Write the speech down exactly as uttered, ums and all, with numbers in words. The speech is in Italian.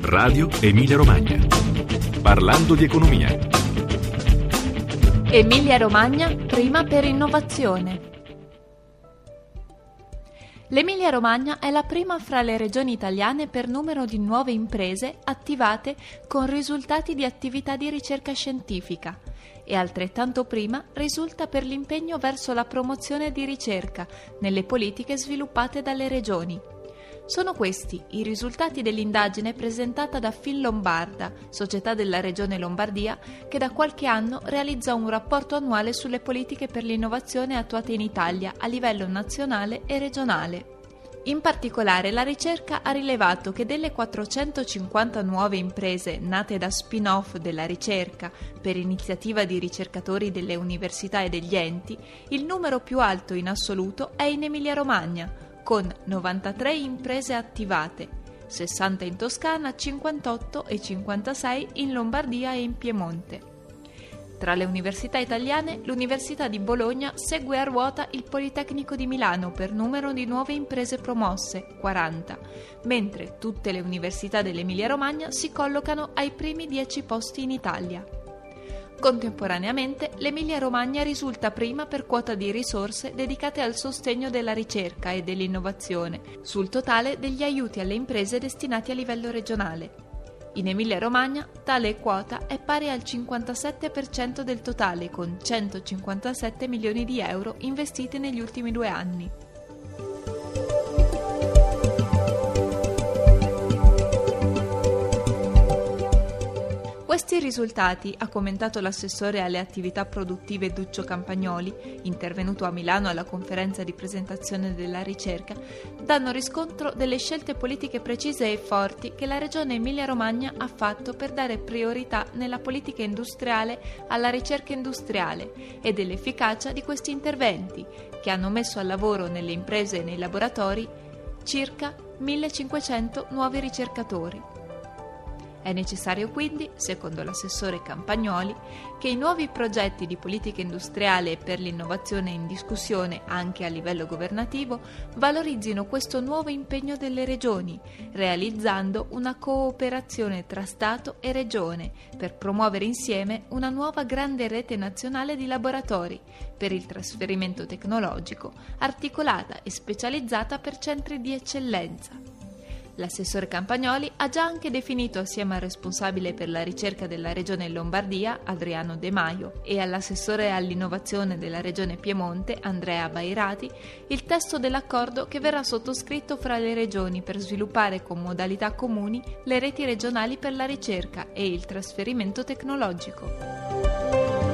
Radio Emilia Romagna. Parlando di economia. Emilia Romagna, prima per innovazione. L'Emilia Romagna è la prima fra le regioni italiane per numero di nuove imprese attivate con risultati di attività di ricerca scientifica e altrettanto prima risulta per l'impegno verso la promozione di ricerca nelle politiche sviluppate dalle regioni. Sono questi i risultati dell'indagine presentata da Finlombarda, società della Regione Lombardia, che da qualche anno realizza un rapporto annuale sulle politiche per l'innovazione attuate in Italia a livello nazionale e regionale. In particolare, la ricerca ha rilevato che delle quattrocentocinquanta nuove imprese nate da spin-off della ricerca per iniziativa di ricercatori delle università e degli enti, il numero più alto in assoluto è in Emilia-Romagna, con novantatré imprese attivate, sessanta in Toscana, cinquantotto e cinquantasei in Lombardia e in Piemonte. Tra le università italiane, l'Università di Bologna segue a ruota il Politecnico di Milano per numero di nuove imprese promosse, quaranta, mentre tutte le università dell'Emilia-Romagna si collocano ai primi dieci posti in Italia. Contemporaneamente, l'Emilia-Romagna risulta prima per quota di risorse dedicate al sostegno della ricerca e dell'innovazione, sul totale degli aiuti alle imprese destinati a livello regionale. In Emilia-Romagna tale quota è pari al cinquantasette per cento del totale, con centocinquantasette milioni di euro investiti negli ultimi due anni. Questi risultati, ha commentato l'assessore alle attività produttive Duccio Campagnoli, intervenuto a Milano alla conferenza di presentazione della ricerca, danno riscontro delle scelte politiche precise e forti che la Regione Emilia-Romagna ha fatto per dare priorità nella politica industriale alla ricerca industriale e dell'efficacia di questi interventi, che hanno messo al lavoro nelle imprese e nei laboratori circa millecinquecento nuovi ricercatori. È necessario quindi, secondo l'assessore Campagnoli, che i nuovi progetti di politica industriale e per l'innovazione in discussione anche a livello governativo valorizzino questo nuovo impegno delle regioni, realizzando una cooperazione tra Stato e Regione per promuovere insieme una nuova grande rete nazionale di laboratori per il trasferimento tecnologico, articolata e specializzata per centri di eccellenza. L'assessore Campagnoli ha già anche definito, assieme al responsabile per la ricerca della Regione Lombardia, Adriano De Maio, e all'assessore all'innovazione della Regione Piemonte, Andrea Bairati, il testo dell'accordo che verrà sottoscritto fra le regioni per sviluppare con modalità comuni le reti regionali per la ricerca e il trasferimento tecnologico.